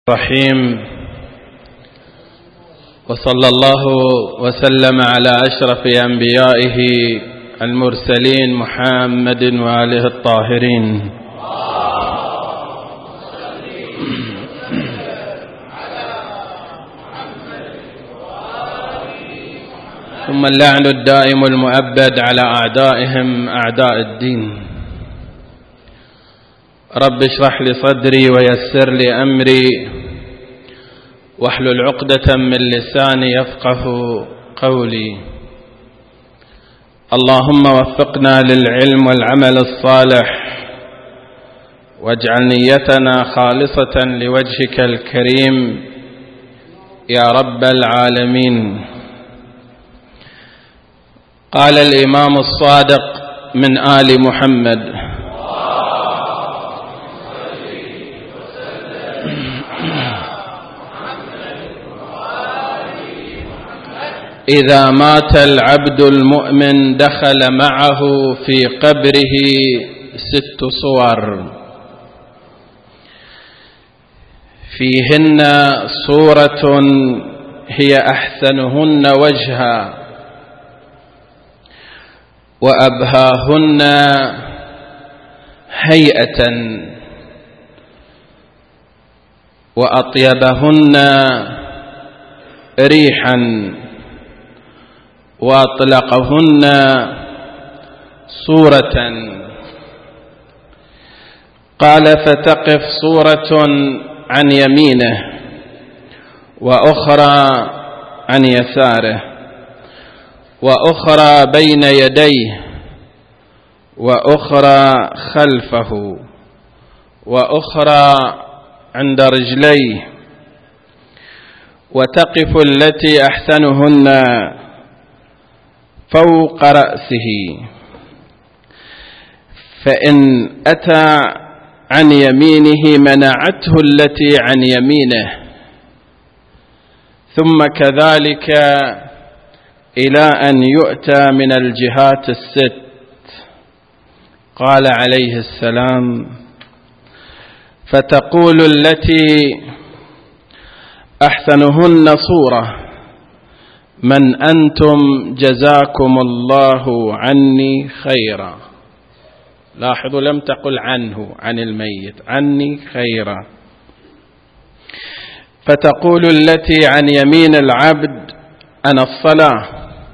الرحيم. وصلى الله وسلم على أشرف أنبيائه المرسلين محمد وآله الطاهرين. ثم اللعن الدائم المؤبد على أعدائهم أعداء الدين. رب اشرح لي صدري ويسر لي أمري واحلل عقدة من لساني يفقه قولي. اللهم وفقنا للعلم والعمل الصالح واجعل نيتنا خالصة لوجهك الكريم يا رب العالمين. قال الإمام الصادق من آل محمد: إذا مات العبد المؤمن دخل معه في قبره 6 صور، فيهن صورة هي أحسنهن وجها وأبهاهن هيئة وأطيبهن ريحا وأطلقهن صورة. قال: فتقف صورة عن يمينه وأخرى عن يساره وأخرى بين يديه وأخرى خلفه وأخرى عند رجليه، وتقف التي أحسنهن فوق رأسه، فإن أتى عن يمينه منعته التي عن يمينه، ثم كذلك إلى أن يؤتى من الجهات 6. قال عليه السلام: فتقول التي أحسنهن صورة: من أنتم جزاكم الله عني خيرا. لاحظوا، لم تقل عنه، عن الميت، عني خيرا. فتقول التي عن يمين العبد: أنا الصلاة.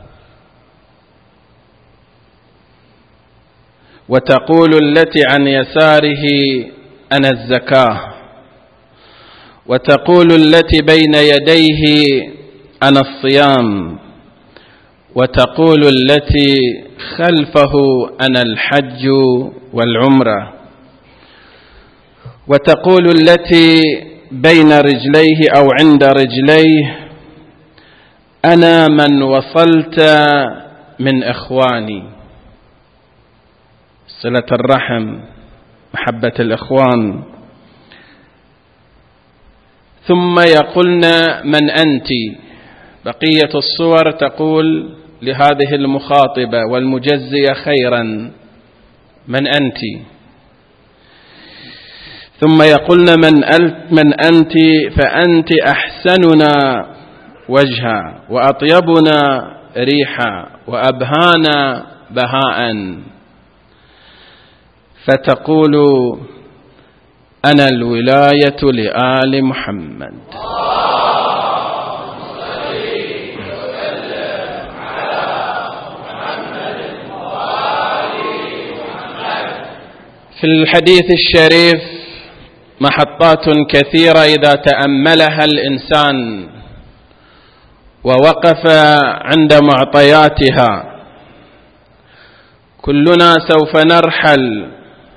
وتقول التي عن يساره: أنا الزكاة. وتقول التي بين يديه: أنا الصيام. وتقول التي خلفه: أنا الحج والعمرة. وتقول التي بين رجليه أو عند رجليه: أنا من وصلت من إخواني. صلة الرحم، محبة الإخوان. ثم يقولن: من أنت؟ بقية الصور تقول لهذه المخاطبة والمجزية خيرا: من أنت؟ ثم يقولن: من أنت؟ فأنت أحسننا وجها وأطيبنا ريحا وأبهانا بهاء. فتقول: أنا الولاية لآل محمد. في الحديث الشريف محطات كثيرة إذا تأملها الإنسان ووقف عند معطياتها. كلنا سوف نرحل،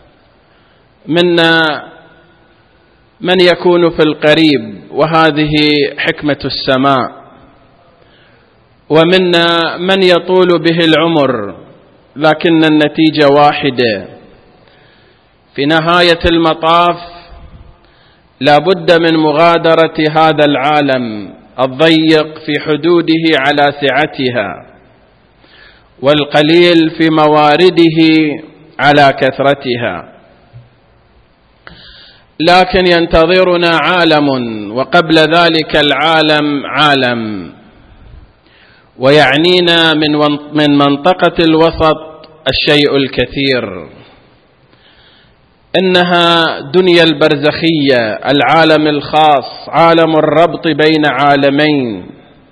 منا من يكون في القريب وهذه حكمة السماء، ومنا من يطول به العمر لكن النتيجة واحدة. في نهاية المطاف لا بد من مغادرة هذا العالم الضيق في حدوده على سعتها، والقليل في موارده على كثرتها. لكن ينتظرنا عالم، وقبل ذلك العالم عالم، ويعنينا من منطقة الوسط الشيء الكثير. إنها دنيا البرزخية، العالم الخاص، عالم الربط بين عالمين،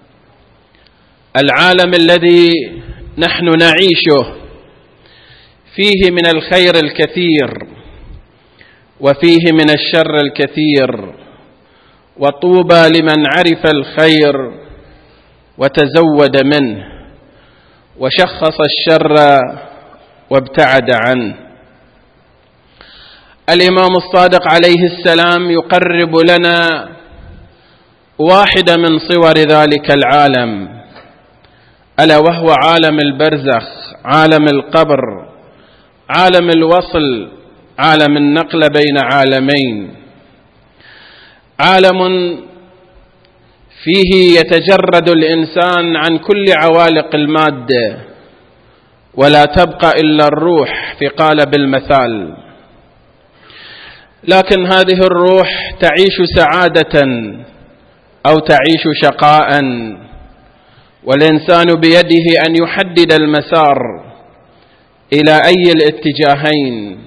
العالم الذي نحن نعيشه فيه من الخير الكثير وفيه من الشر الكثير، وطوبى لمن عرف الخير وتزود منه وشخص الشر وابتعد عنه. الإمام الصادق عليه السلام يقرب لنا واحدة من صور ذلك العالم، ألا وهو عالم البرزخ، عالم القبر، عالم الوصل، عالم النقل بين عالمين، عالم فيه يتجرد الإنسان عن كل عوالق المادة ولا تبقى إلا الروح في قالب المثال. لكن هذه الروح تعيش سعادة أو تعيش شقاء، والإنسان بيده أن يحدد المسار إلى أي الاتجاهين.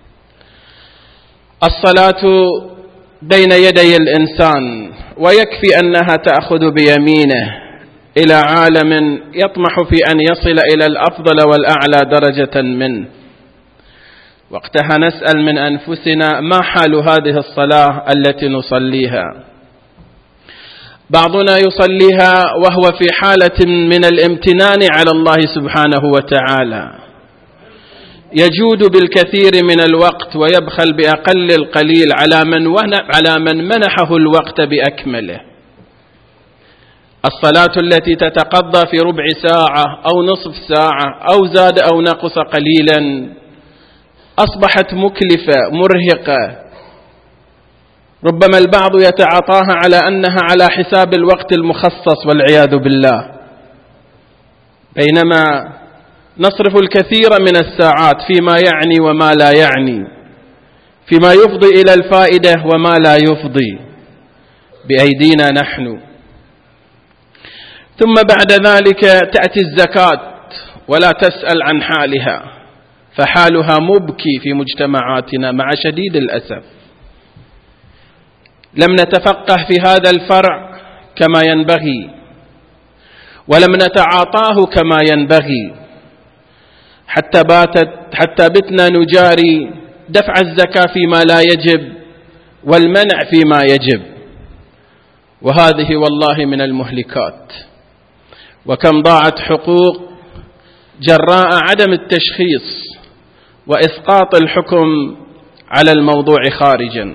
الصلاة بين يدي الإنسان، ويكفي أنها تأخذ بيمينه إلى عالم يطمح في أن يصل إلى الأفضل والأعلى درجة منه. وقتها نسأل من أنفسنا: ما حال هذه الصلاة التي نصليها؟ بعضنا يصليها وهو في حالة من الامتنان على الله سبحانه وتعالى، يجود بالكثير من الوقت ويبخل بأقل القليل على من منحه الوقت بأكمله. الصلاة التي تتقضى في ربع ساعة أو نصف ساعة أو زاد أو نقص قليلا أصبحت مكلفة مرهقة، ربما البعض يتعاطاها على أنها على حساب الوقت المخصص والعياذ بالله، بينما نصرف الكثير من الساعات فيما يعني وما لا يعني، فيما يفضي إلى الفائدة وما لا يفضي، بأيدينا نحن. ثم بعد ذلك تأتي الزكاة ولا تسأل عن حالها، فحالها مبكي في مجتمعاتنا مع شديد الأسف. لم نتفقه في هذا الفرع كما ينبغي، ولم نتعاطاه كما ينبغي، حتى بتنا نجاري دفع الزكاة فيما لا يجب والمنع فيما يجب، وهذه والله من المهلكات. وكم ضاعت حقوق جراء عدم التشخيص وإسقاط الحكم على الموضوع خارجا.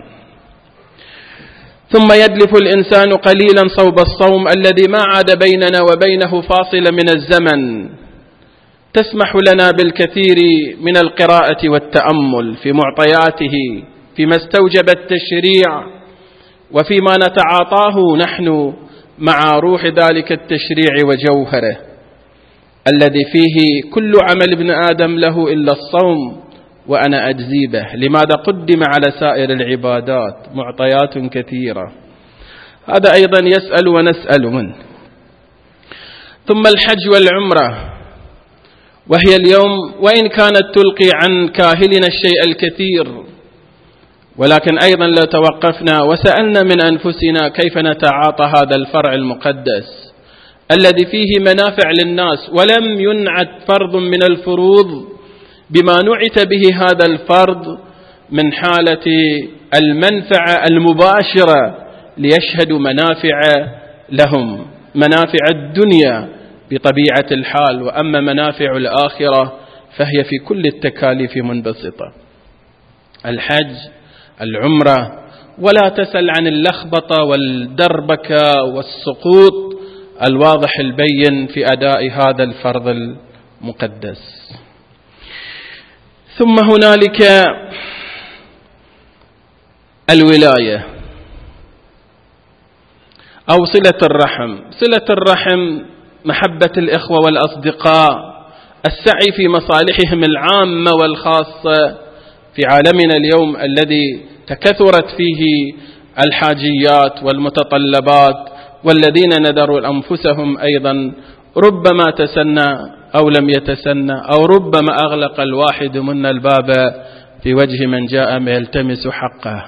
ثم يدلف الإنسان قليلا صوب الصوم الذي ما عاد بيننا وبينه فاصل من الزمن تسمح لنا بالكثير من القراءة والتأمل في معطياته، فيما استوجب التشريع وفيما نتعاطاه نحن مع روح ذلك التشريع وجوهره الذي فيه كل عمل ابن آدم له إلا الصوم وأنا أجزي به. لماذا قدم على سائر العبادات؟ معطيات كثيرة. هذا أيضا يسأل ونسأل منه. ثم الحج والعمرة، وهي اليوم وإن كانت تلقي عن كاهلنا الشيء الكثير، ولكن أيضا لو توقفنا وسألنا من أنفسنا كيف نتعاطى هذا الفرع المقدس الذي فيه منافع للناس، ولم ينعت فرض من الفروض بما نعت به هذا الفرض من حالة المنفعة المباشرة ليشهدوا منافع لهم، منافع الدنيا بطبيعة الحال، وأما منافع الآخرة فهي في كل التكاليف منبسطة. الحج، العمرة، ولا تسأل عن اللخبطة والدربكة والسقوط الواضح البين في أداء هذا الفرض المقدس. ثم هنالك الولاية أو صلة الرحم. صلة الرحم محبة الإخوة والأصدقاء، السعي في مصالحهم العامة والخاصة في عالمنا اليوم الذي تكثرت فيه الحاجيات والمتطلبات، والذين نذروا أنفسهم أيضا ربما تسنى أو لم يتسنى، أو ربما أغلق الواحد منا الباب في وجه من جاء يلتمس حقه.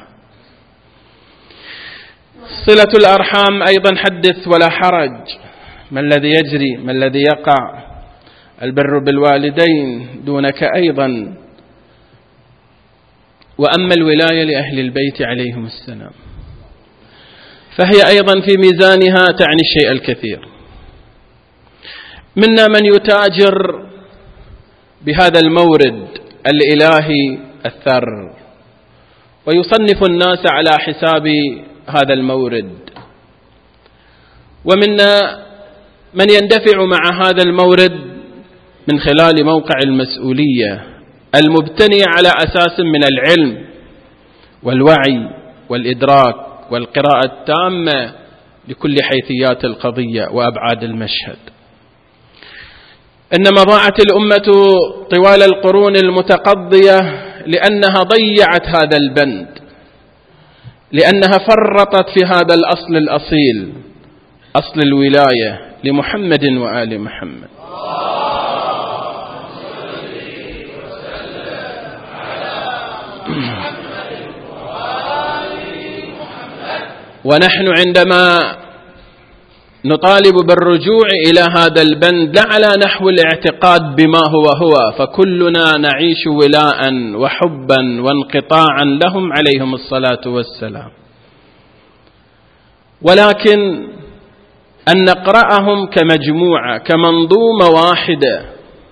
صلة الأرحام أيضا حدث ولا حرج، ما الذي يجري، ما الذي يقع. البر بالوالدين دونك أيضا. وأما الولاية لأهل البيت عليهم السلام فهي أيضا في ميزانها تعني الشيء الكثير. منا من يتاجر بهذا المورد الإلهي الثر ويصنف الناس على حساب هذا المورد، ومنا من يندفع مع هذا المورد من خلال موقع المسؤولية المبتني على أساس من العلم والوعي والإدراك والقراءة التامة لكل حيثيات القضية وأبعاد المشهد. إنما ضاعت الأمة طوال القرون المتقضية لأنها ضيعت هذا البند، لأنها فرطت في هذا الأصل الأصيل، أصل الولاية لمحمد وآل محمد. ونحن عندما نطالب بالرجوع إلى هذا البند لا على نحو الاعتقاد بما هو فكلنا نعيش ولاء وحبا وانقطاعا لهم عليهم الصلاة والسلام، ولكن أن نقرأهم كمجموعة كمنظومة واحدة،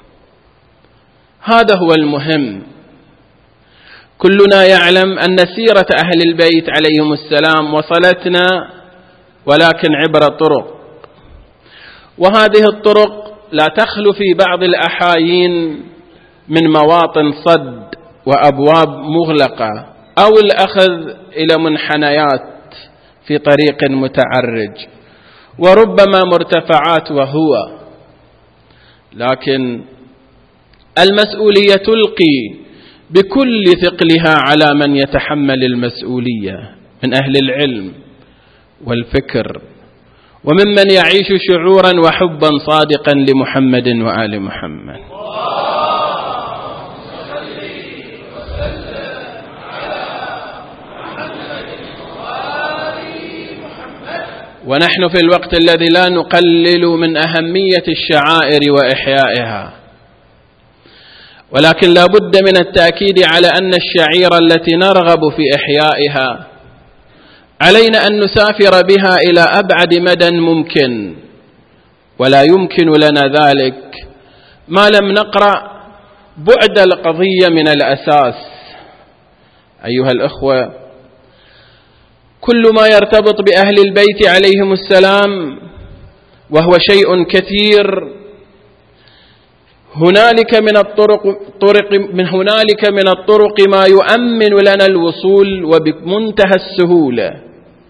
هذا هو المهم. كلنا يعلم أن سيرة أهل البيت عليهم السلام وصلتنا، ولكن عبر طرق، وهذه الطرق لا تخلو في بعض الأحايين من مواطن صد وأبواب مغلقة أو الأخذ إلى منحنيات في طريق متعرج وربما مرتفعات وهو، لكن المسؤولية تلقي بكل ثقلها على من يتحمل المسؤولية من أهل العلم والفكر وممن يعيش شعورا وحبا صادقا لمحمد وآل محمد. ونحن في الوقت الذي لا نقلل من أهمية الشعائر وإحيائها، ولكن لا بد من التأكيد على أن الشعيرة التي نرغب في إحيائها علينا أن نسافر بها إلى أبعد مدى ممكن، ولا يمكن لنا ذلك ما لم نقرأ بعد القضية من الأساس. أيها الأخوة، كل ما يرتبط بأهل البيت عليهم السلام وهو شيء كثير، هنالك من الطرق ما يؤمن لنا الوصول وبمنتهى السهولة،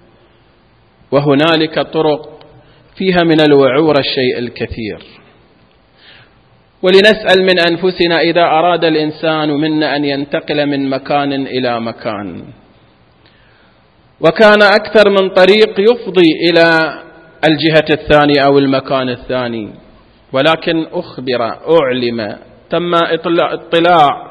وهنالك طرق فيها من الوعور الشيء الكثير. ولنسأل من أنفسنا إذا أراد الإنسان منا أن ينتقل من مكان إلى مكان، وكان أكثر من طريق يفضي إلى الجهة الثانية أو المكان الثاني، ولكن أعلم تم اطلاع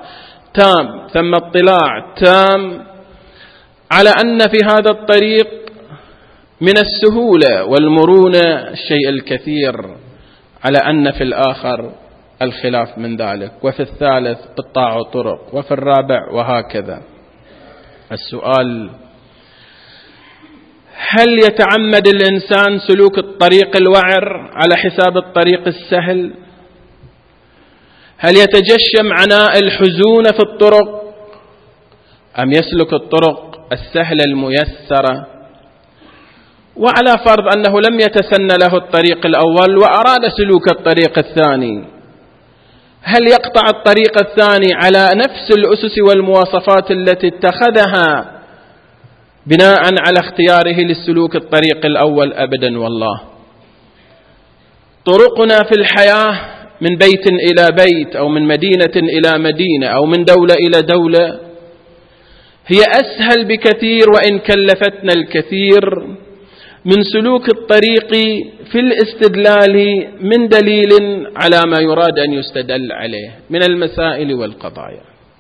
تام على أن في هذا الطريق من السهولة والمرونة الشيء الكثير، على أن في الآخر الخلاف من ذلك، وفي الثالث قطاع طرق، وفي الرابع، وهكذا. السؤال: هل يتعمد الإنسان سلوك الطريق الوعر على حساب الطريق السهل؟ هل يتجشم عناء الحزون في الطرق أم يسلك الطرق السهلة الميسرة؟ وعلى فرض أنه لم يتسن له الطريق الأول وأراد سلوك الطريق الثاني، هل يقطع الطريق الثاني على نفس الأسس والمواصفات التي اتخذها بناء على اختياره للسلوك الطريق الأول؟ أبدا والله. طرقنا في الحياة من بيت إلى بيت، أو من مدينة إلى مدينة، أو من دولة إلى دولة، هي أسهل بكثير وإن كلفتنا الكثير من سلوك الطريق في الاستدلال من دليل على ما يراد أن يستدل عليه من المسائل والقضايا.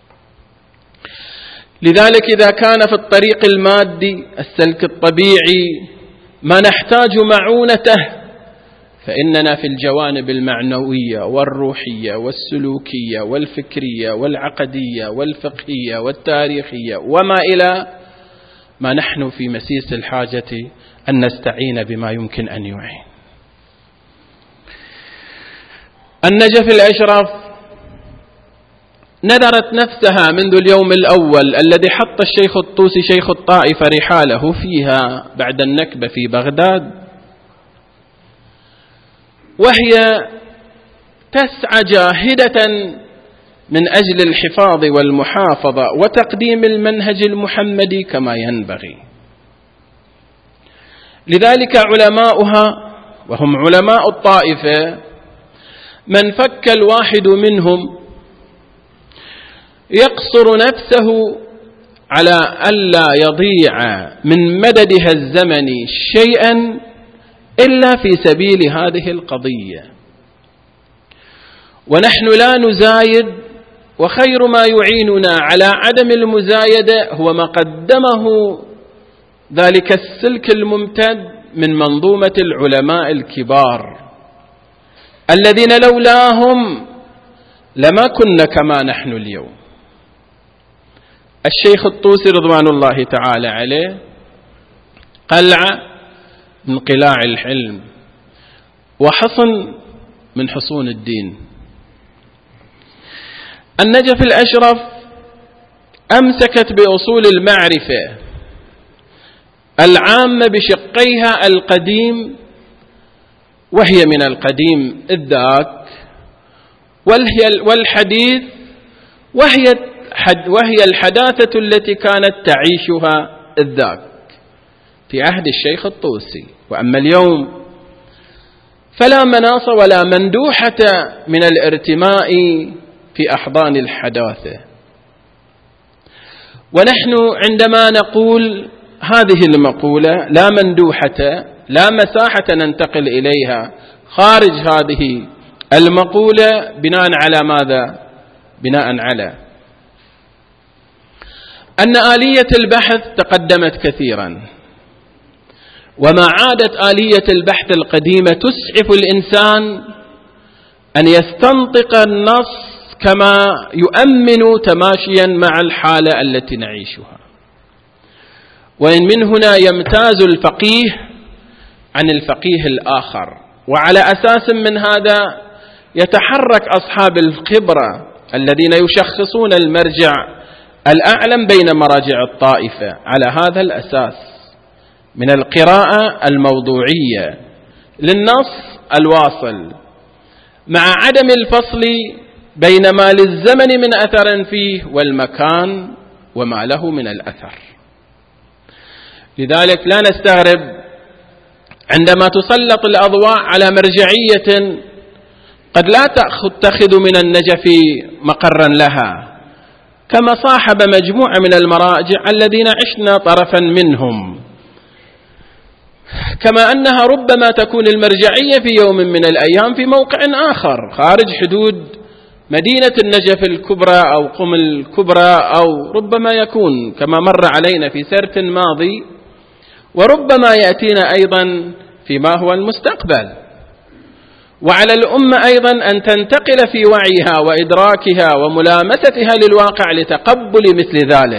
لذلك إذا كان في الطريق المادي السلك الطبيعي ما نحتاج معونته، فإننا في الجوانب المعنوية والروحية والسلوكية والفكرية والعقدية والفقهية والتاريخية وما إلى ما نحن في مسيس الحاجة أن نستعين بما يمكن أن يعين. النجف الأشرف نذرت نفسها منذ اليوم الأول الذي حط الشيخ الطوسي شيخ الطائفة رحاله فيها بعد النكبة في بغداد، وهي تسعى جاهدة من أجل الحفاظ والمحافظة وتقديم المنهج المحمدي كما ينبغي. لذلك علماؤها وهم علماء الطائفة من فك الواحد منهم يقصر نفسه على ألا يضيع من مددها الزمني شيئا إلا في سبيل هذه القضية، ونحن لا نزايد، وخير ما يعيننا على عدم المزايدة هو ما قدمه ذلك السلك الممتد من منظومة العلماء الكبار الذين لولاهم لما كنا كما نحن اليوم. الشيخ الطوسي رضوان الله تعالى عليه قلعة من قلاع الحلم وحصن من حصون الدين. النجف الأشرف أمسكت بأصول المعرفة العامة بشقيها القديم، وهي من القديم الذاك والحديث، وهي الحداثة التي كانت تعيشها الذاك في عهد الشيخ الطوسي. وأما اليوم فلا مناص ولا مندوحة من الارتماء في أحضان الحداثة. ونحن عندما نقول هذه المقولة لا مندوحة لا مساحة ننتقل إليها خارج هذه المقولة بناء على ماذا؟ بناء على أن آلية البحث تقدمت كثيرا، وما عادت آلية البحث القديمة تسعف الإنسان أن يستنطق النص كما يؤمن تماشيا مع الحالة التي نعيشها. وإن من هنا يمتاز الفقيه عن الفقيه الآخر، وعلى أساس من هذا يتحرك أصحاب الخبرة الذين يشخصون المرجع الأعلم بين مراجع الطائفة على هذا الأساس من القراءة الموضوعية للنص الواصل، مع عدم الفصل بين ما للزمن من أثر فيه والمكان وما له من الأثر. لذلك لا نستغرب عندما تسلط الأضواء على مرجعية قد لا تأخذ من النجف مقرا لها، كما صاحب مجموعة من المراجع الذين عشنا طرفا منهم، كما أنها ربما تكون المرجعية في يوم من الأيام في موقع آخر خارج حدود مدينة النجف الكبرى أو قم الكبرى، أو ربما يكون كما مر علينا في سرت ماضي، وربما يأتينا أيضا فيما هو المستقبل. وعلى الأمة أيضا أن تنتقل في وعيها وإدراكها وملامستها للواقع لتقبل مثل ذلك.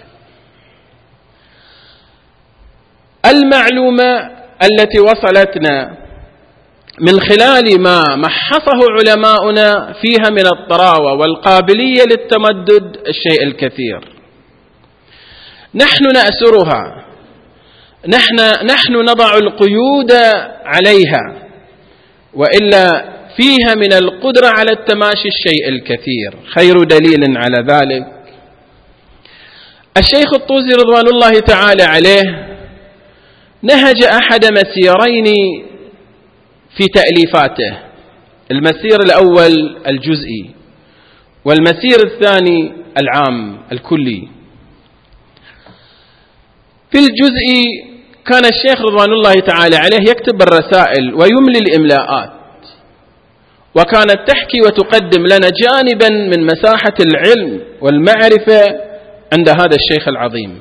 المعلومة التي وصلتنا من خلال ما محصه علماؤنا فيها من الطراوة والقابلية للتمدد الشيء الكثير، نحن نأسرها، نحن نضع القيود عليها، وإلا فيها من القدرة على التماشي الشيء الكثير. خير دليل على ذلك الشيخ الطوسي رضوان الله تعالى عليه نهج أحد مسيرين في تأليفاته، المسير الأول الجزئي والمسير الثاني العام الكلي. في الجزء كان الشيخ رضوان الله تعالى عليه يكتب الرسائل ويملي الإملاءات، وكانت تحكي وتقدم لنا جانبا من مساحة العلم والمعرفة عند هذا الشيخ العظيم.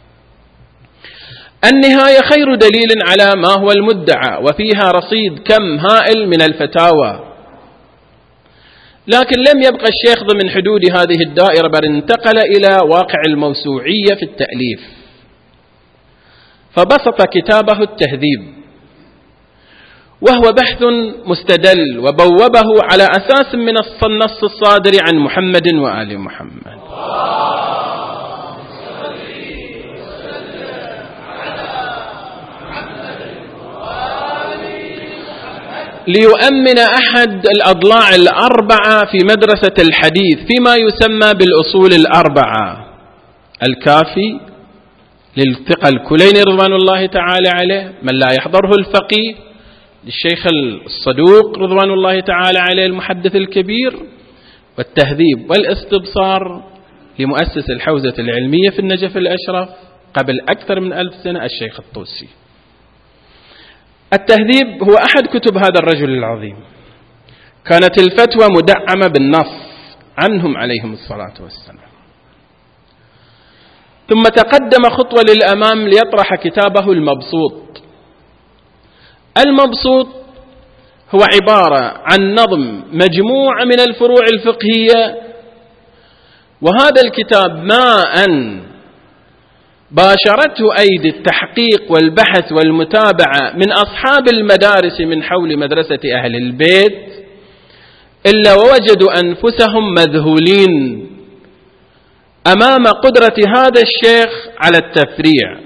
النهاية خير دليل على ما هو المدعى، وفيها رصيد كم هائل من الفتاوى، لكن لم يبقى الشيخ ضمن حدود هذه الدائرة، بل انتقل إلى واقع الموسوعية في التأليف، فبسط كتابه التهذيب، وهو بحث مستدل وبوبه على أساس من النص الصادر عن محمد وآل محمد. ليؤمن أحد الأضلاع الأربعة في مدرسة الحديث فيما يسمى بالأصول الأربعة: الكافي للثقة الكليني رضوان الله تعالى عليه، من لا يحضره الفقيه للشيخ الصدوق رضوان الله تعالى عليه المحدث الكبير، والتهذيب والاستبصار لمؤسس الحوزة العلمية في النجف الأشرف قبل أكثر من 1000 سنة الشيخ الطوسي. التهذيب هو أحد كتب هذا الرجل العظيم، كانت الفتوى مدعمة بالنص عنهم عليهم الصلاة والسلام. ثم تقدم خطوة للأمام ليطرح كتابه المبسوط. المبسوط هو عبارة عن نظم مجموعة من الفروع الفقهية، وهذا الكتاب ما أن باشرته أيدي التحقيق والبحث والمتابعة من أصحاب المدارس من حول مدرسة أهل البيت، إلا ووجدوا أنفسهم مذهولين أمام قدرة هذا الشيخ على التفريع،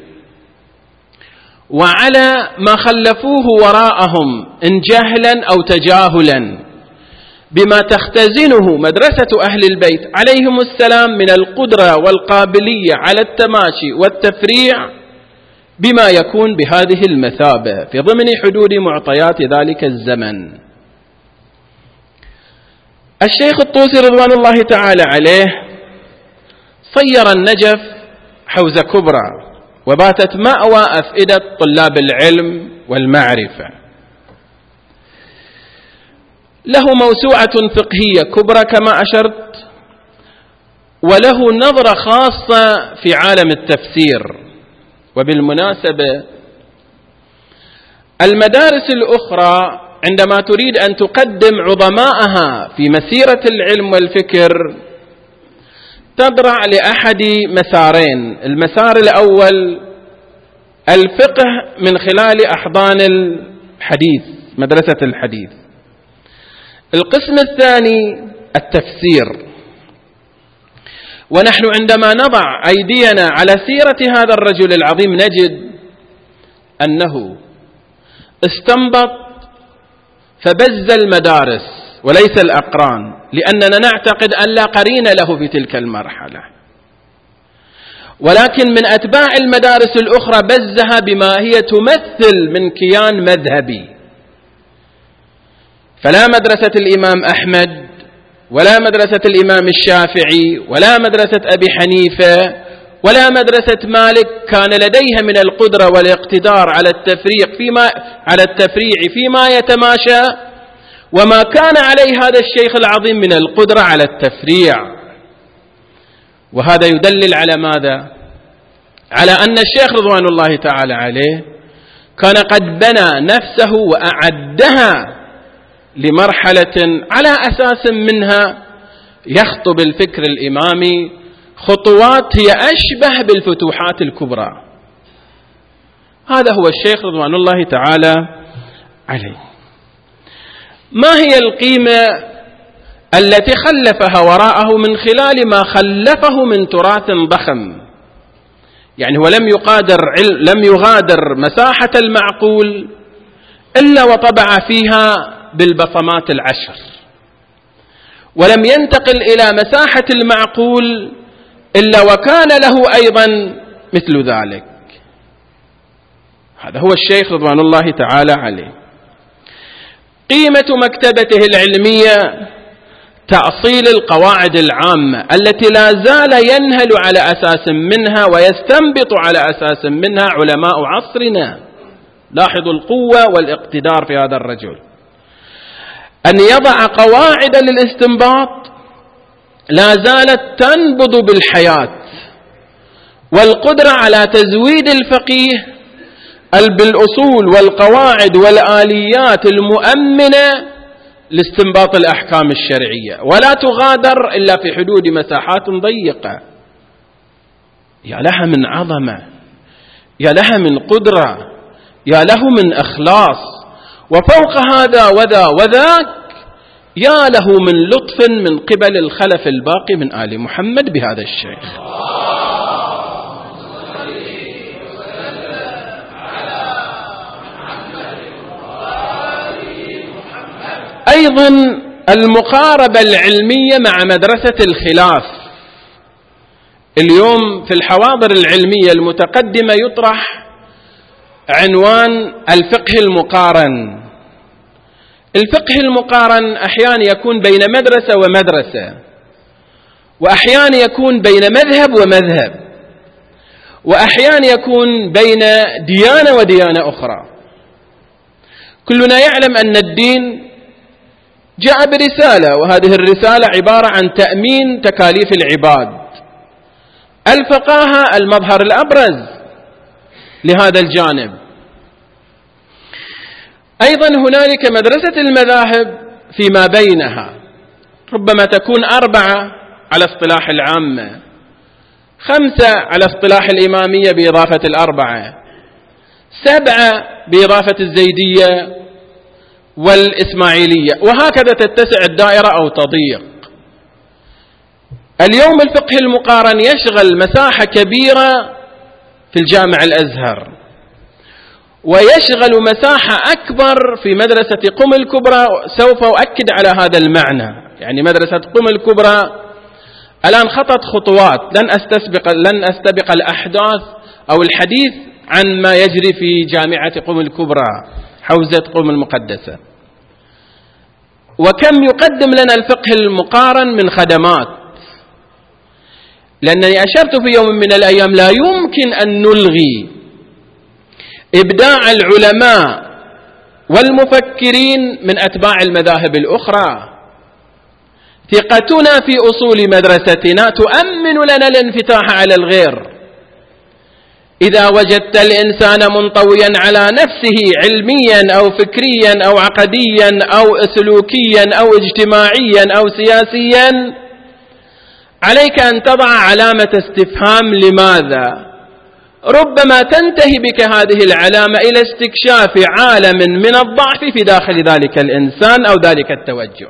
وعلى ما خلفوه وراءهم إن جهلا أو تجاهلا بما تختزنه مدرسة أهل البيت عليهم السلام من القدرة والقابلية على التماشي والتفريع بما يكون بهذه المثابة في ضمن حدود معطيات ذلك الزمن. الشيخ الطوسي رضوان الله تعالى عليه صير النجف حوزة كبرى، وباتت مأوى أفئدة طلاب العلم والمعرفة. له موسوعة فقهية كبرى كما أشرت، وله نظرة خاصة في عالم التفسير. وبالمناسبة المدارس الأخرى عندما تريد أن تقدم عظماءها في مسيرة العلم والفكر تضرع لأحد مسارين: المسار الأول الفقه من خلال أحضان الحديث، مدرسة الحديث. القسم الثاني التفسير. ونحن عندما نضع أيدينا على سيرة هذا الرجل العظيم نجد أنه استنبط فبز المدارس وليس الأقران، لأننا نعتقد أن لا قرين له في تلك المرحلة، ولكن من أتباع المدارس الأخرى بزها بما هي تمثل من كيان مذهبي. فلا مدرسة الإمام أحمد ولا مدرسة الإمام الشافعي ولا مدرسة أبي حنيفة ولا مدرسة مالك كان لديها من القدرة والاقتدار على التفريع فيما يتماشى، وما كان عليه هذا الشيخ العظيم من القدرة على التفريع. وهذا يدلل على ماذا؟ على أن الشيخ رضوان الله تعالى عليه كان قد بنى نفسه وأعدها لمرحلة على أساس منها يخطب الفكر الإمامي خطوات هي أشبه بالفتوحات الكبرى. هذا هو الشيخ رضوان الله تعالى عليه. ما هي القيمة التي خلفها وراءه من خلال ما خلفه من تراث ضخم؟ يعني هو لم يغادر مساحة المعقول إلا وطبع فيها بالبصمات 10، ولم ينتقل إلى مساحة المعقول إلا وكان له أيضا مثل ذلك. هذا هو الشيخ رضوان الله تعالى عليه. قيمة مكتبته العلمية تأصيل القواعد العامة التي لا زال ينهل على أساس منها ويستنبط على أساس منها علماء عصرنا. لاحظوا القوة والاقتدار في هذا الرجل، أن يضع قواعد للاستنباط لا زالت تنبض بالحياة، والقدرة على تزويد الفقيه بالأصول والقواعد والآليات المؤمنة لاستنباط الأحكام الشرعية، ولا تغادر إلا في حدود مساحات ضيقة. يا لها من عظمة، يا لها من قدرة، يا له من إخلاص، وفوق هذا وذا وذاك يا له من لطف من قبل الخلف الباقي من آل محمد بهذا الشيخ. أيضا المقاربة العلمية مع مدرسة الخلاف. اليوم في الحواضر العلمية المتقدمة يطرح عنوان الفقه المقارن. الفقه المقارن أحيانا يكون بين مدرسة ومدرسة، وأحيانا يكون بين مذهب ومذهب، وأحيانا يكون بين ديانة وديانة أخرى. كلنا يعلم أن الدين جاء برسالة، وهذه الرسالة عبارة عن تأمين تكاليف العباد. الفقاهة المظهر الأبرز لهذا الجانب. أيضا هنالك مدرسة المذاهب فيما بينها، ربما تكون 4 على اصطلاح العامة، 5 على اصطلاح الإمامية بإضافة 4، 7 بإضافة الزيدية والإسماعيلية، وهكذا تتسع الدائرة أو تضيق. اليوم الفقه المقارن يشغل مساحة كبيرة في الجامع الأزهر، ويشغل مساحة أكبر في مدرسة قم الكبرى. سوف أؤكد على هذا المعنى. يعني مدرسة قم الكبرى الآن خطت خطوات، لن أستبق الأحداث أو الحديث عن ما يجري في جامعة قم الكبرى حوزة قم المقدسة، وكم يقدم لنا الفقه المقارن من خدمات. لأنني أشرت في يوم من الأيام لا يمكن أن نلغي إبداع العلماء والمفكرين من أتباع المذاهب الأخرى. ثقتنا في أصول مدرستنا تؤمن لنا الانفتاح على الغير. إذا وجدت الإنسان منطويا على نفسه علميا أو فكريا أو عقديا أو سلوكيا أو اجتماعيا أو سياسيا، عليك أن تضع علامة استفهام. لماذا؟ ربما تنتهي بك هذه العلامة إلى استكشاف عالم من الضعف في داخل ذلك الإنسان أو ذلك التوجه.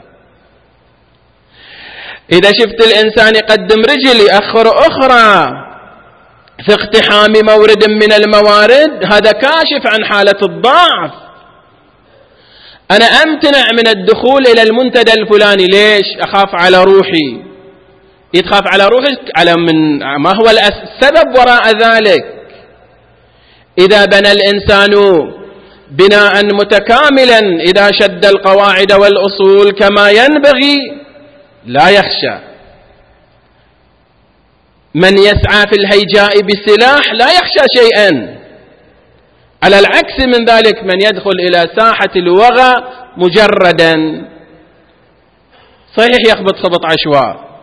إذا شفت الإنسان يقدم رجل يأخر أخرى في اقتحام مورد من الموارد، هذا كاشف عن حالة الضعف. أنا أمتنع من الدخول إلى المنتدى الفلاني، ليش؟ أخاف على روحي. يتخاف على روحك على من ما هو السبب وراء ذلك؟ إذا بنى الإنسان بناء متكاملا، إذا شد القواعد والأصول كما ينبغي، لا يخشى. من يسعى في الهيجاء بالسلاح لا يخشى شيئا. على العكس من ذلك، من يدخل إلى ساحة الوغى مجردا صحيح يخبط خبط عشواء.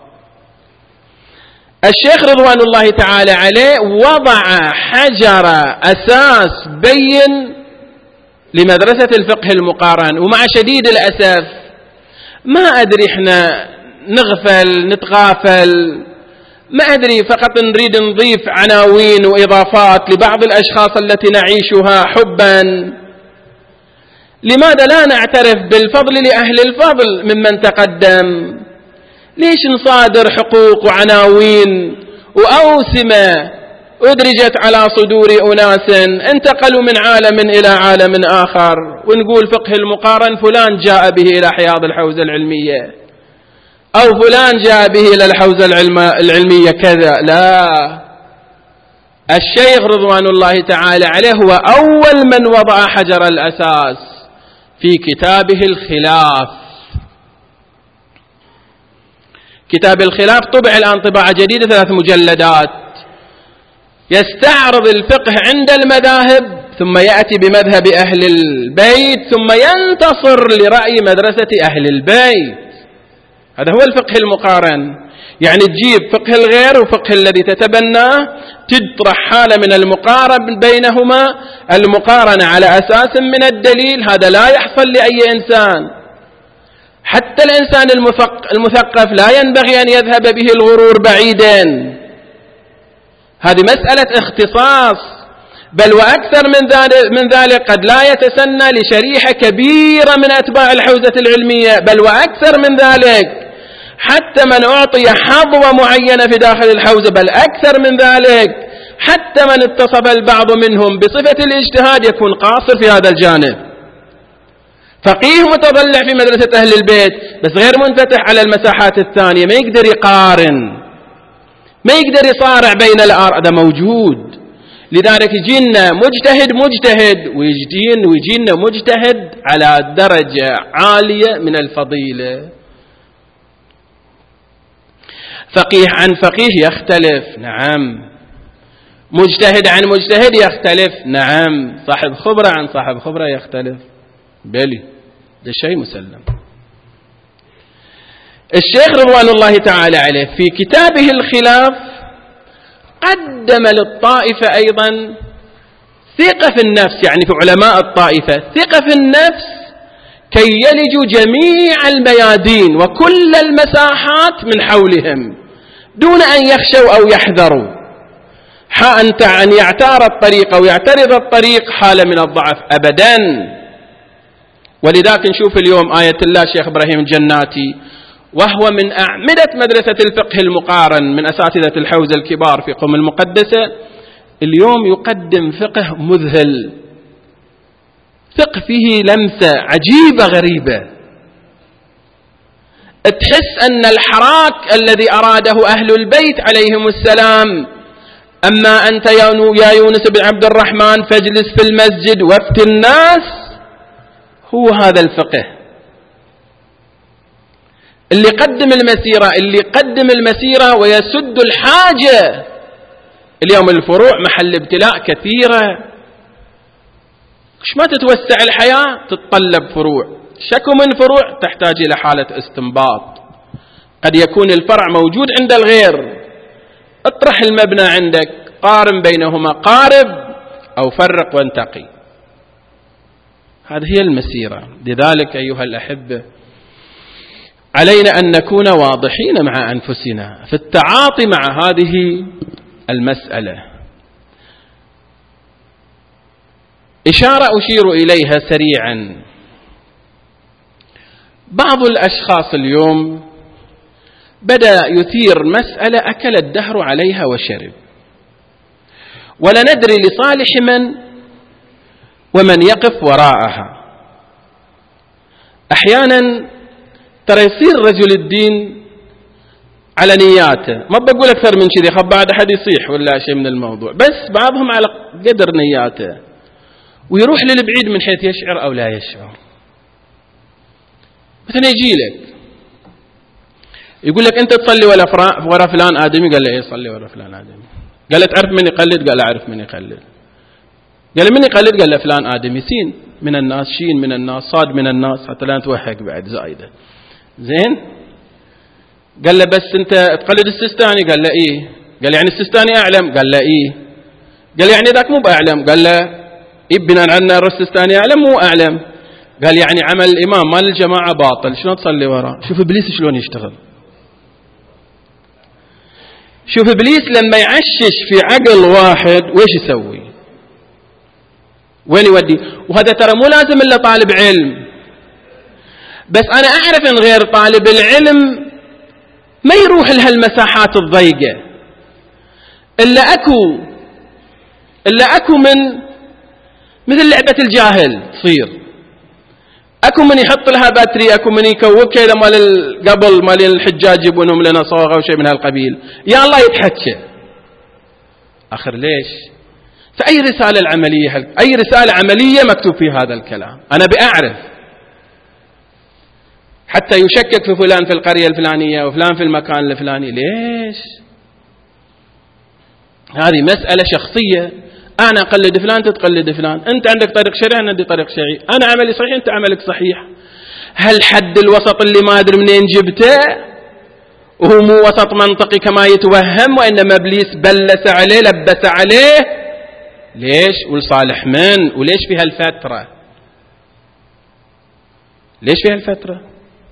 الشيخ رضوان الله تعالى عليه وضع حجر أساس بين لمدرسة الفقه المقارن. ومع شديد الأسف ما أدري إحنا نغفل نتغافل، ما أدري، فقط نريد نضيف عناوين وإضافات لبعض الأشخاص التي نعيشها حبا. لماذا لا نعترف بالفضل لأهل الفضل ممن تقدم؟ ليش نصادر حقوق وعناوين وأوسمة أدرجت على صدور أناس انتقلوا من عالم إلى عالم آخر، ونقول فقه المقارن فلان جاء به إلى حياض الحوزة العلمية، أو فلان جاء به إلى الحوزة العلمية كذا؟ لا، الشيخ رضوان الله تعالى عليه هو أول من وضع حجر الأساس في كتابه الخلاف. كتاب الخلاف طبع الآن طباعة جديدة 3 مجلدات، يستعرض الفقه عند المذاهب ثم يأتي بمذهب أهل البيت ثم ينتصر لرأي مدرسة أهل البيت. هذا هو الفقه المقارن، يعني تجيب فقه الغير وفقه الذي تتبناه، تطرح حالة من المقارنة بينهما، المقارنة على أساس من الدليل. هذا لا يحصل لأي إنسان، حتى الإنسان المثقف لا ينبغي أن يذهب به الغرور بعيدا. هذه مسألة اختصاص، بل وأكثر من ذلك قد لا يتسنى لشريحة كبيرة من أتباع الحوزة العلمية، بل وأكثر من ذلك حتى من أعطي حظوة معينة في داخل الحوزة، بل أكثر من ذلك حتى من اتصف البعض منهم بصفة الاجتهاد يكون قاصر في هذا الجانب، فقيه متضلع في مدرسة أهل البيت بس غير منفتح على المساحات الثانية، ما يقدر يقارن، ما يقدر يصارع بين الآراء، هذا موجود. لذلك يجينا مجتهد ويجينا مجتهد على درجة عالية من الفضيلة. فقيه عن فقيه يختلف، نعم. مجتهد عن مجتهد يختلف، نعم. صاحب خبرة عن صاحب خبرة يختلف، بلي، ده شيء مسلم. الشيخ رضوان الله تعالى عليه في كتابه الخلاف قدم للطائفة أيضا ثقة في النفس، يعني في علماء الطائفة ثقة في النفس كي يلجوا جميع الميادين وكل المساحات من حولهم دون أن يخشوا أو يحذروا، أن يعتار الطريق أو يعترض الطريق حالة من الضعف أبدا. ولذلك نشوف اليوم آية الله الشيخ إبراهيم الجناتي، وهو من أعمدة مدرسة الفقه المقارن من أساتذة الحوزة الكبار في قم المقدسة، اليوم يقدم فقه مذهل، فقه فيه لمسة عجيبة غريبة، تحس أن الحراك الذي أراده أهل البيت عليهم السلام، أما أنت يا يونس بن عبد الرحمن فاجلس في المسجد وافت الناس، هو هذا الفقه اللي قدم المسيرة ويسد الحاجة. اليوم الفروع محل ابتلاء كثيرة، ما تتوسع الحياة تتطلب فروع، شكو من فروع تحتاج إلى حالة استنباط. قد يكون الفرع موجود عند الغير، اطرح المبنى عندك، قارن بينهما، قارب أو فرق وانتقي. هذه هي المسيرة. لذلك أيها الأحبة علينا أن نكون واضحين مع أنفسنا في التعاطي مع هذه المسألة. إشارة أشير إليها سريعا، بعض الأشخاص اليوم بدأ يثير مسألة أكل الدهر عليها وشرب، ولا ندري لصالح من ومن يقف وراءها. أحيانا ترى يصير رجل الدين على نياته، ما بقول أكثر من كذي خب بعد أحد يصيح ولا شيء من الموضوع، بس بعضهم على قدر نياته ويروح للبعيد من حيث يشعر أو لا يشعر. مثلا يجي لك يقول لك أنت تصلي ورا فلان آدمي، قال له إيه صلي ورا فلان آدمي. قال له تعرف من يقلد؟ قال له أعرف من يقلد. قال له من يقلد؟ قال له فلان آدمي، سين من الناس، شين من الناس، صاد من الناس، حتى لا نتوهق بعد زايدة. زين. قال له بس أنت تقلد السيستاني؟ قال له إيه. قال يعني السيستاني أعلم؟ قال له إيه. قال يعني ذاك مو بأعلم؟ قال له إيه بناء على السيستاني أعلم مو أعلم. قال يعني عمل الإمام مال الجماعة باطل، شلون تصلي وراه؟ شوف إبليس شلون يشتغل. شوف إبليس لما يعشش في عقل واحد وإيش يسوي؟ وين يودي؟ وهذا ترى مو لازم إلا طالب علم، بس أنا أعرف إن غير طالب العلم ما يروح لهالمساحات الضيقة، إلا أكو من مثل لعبة الجاهل تصير، أكو من يحط لها باتري، أكو من يكوكها إذا مال قبل مال الحجاج يبونهم لنا صاغة أو شيء من هالقبيل، يا الله يتحكى آخر. ليش؟ فأي رسالة عملية مكتوب في هذا الكلام؟ أنا بأعرف حتى يشكك في فلان في القرية الفلانية وفلان في المكان الفلاني. ليش؟ هذه مسألة شخصية، أنا أقلد فلان تتقلد فلان، أنت عندك طريق شرعي أنا عندي طريق شرعي، أنا عملي صحيح أنت عملك صحيح. هل حد الوسط اللي ما أدري منين جبته وهو مو وسط منطقي كما يتوهم، وإنما إبليس بلس عليه لبس عليه؟ ليش؟ والصالح من؟ وليش في هالفترة؟ ليش في هالفترة؟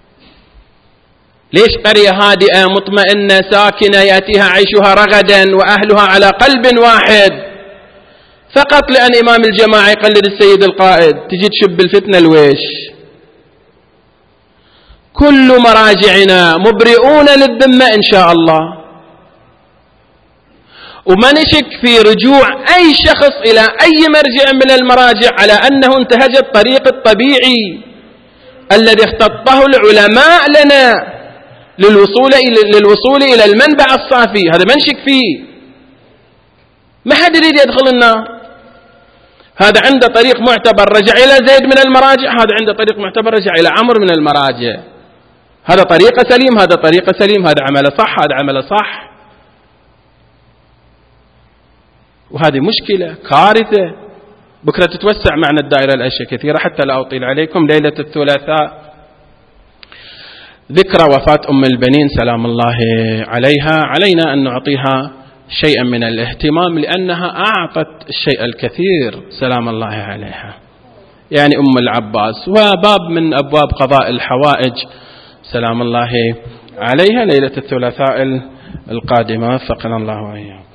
ليش قرية هادئة مطمئنة ساكنة يأتيها عيشها رغدا وأهلها على قلب واحد فقط لأن إمام الجماعة يقلد السيد القائد تجي تشب الفتنة الويش؟ كل مراجعنا مبرئون للذمة إن شاء الله، وما نشك في رجوع أي شخص إلى أي مرجع من المراجع على أنه انتهج الطريق الطبيعي الذي اختطه العلماء لنا للوصول إلى المنبع الصافي. هذا ما نشك فيه، ما حد يريد يدخل النار. هذا عنده طريق معتبر رجع إلى زيد من المراجع، هذا عنده طريق معتبر رجع إلى عمرو من المراجع. هذا طريقة سليم، هذا طريقة سليم، هذا عمله صح، هذا عمله صح. وهذه مشكلة كارثة. بكرة تتوسع معنا الدائرة الأشياء كثيرة حتى لا أطيل عليكم. ليلة الثلاثاء ذكرى وفاة أم البنين سلام الله عليها، علينا أن نعطيها شيئا من الاهتمام لأنها أعطت الشيء الكثير سلام الله عليها، يعني أم العباس، وباب من أبواب قضاء الحوائج سلام الله عليها. ليلة الثلاثاء القادمة وفقنا الله وإياكم.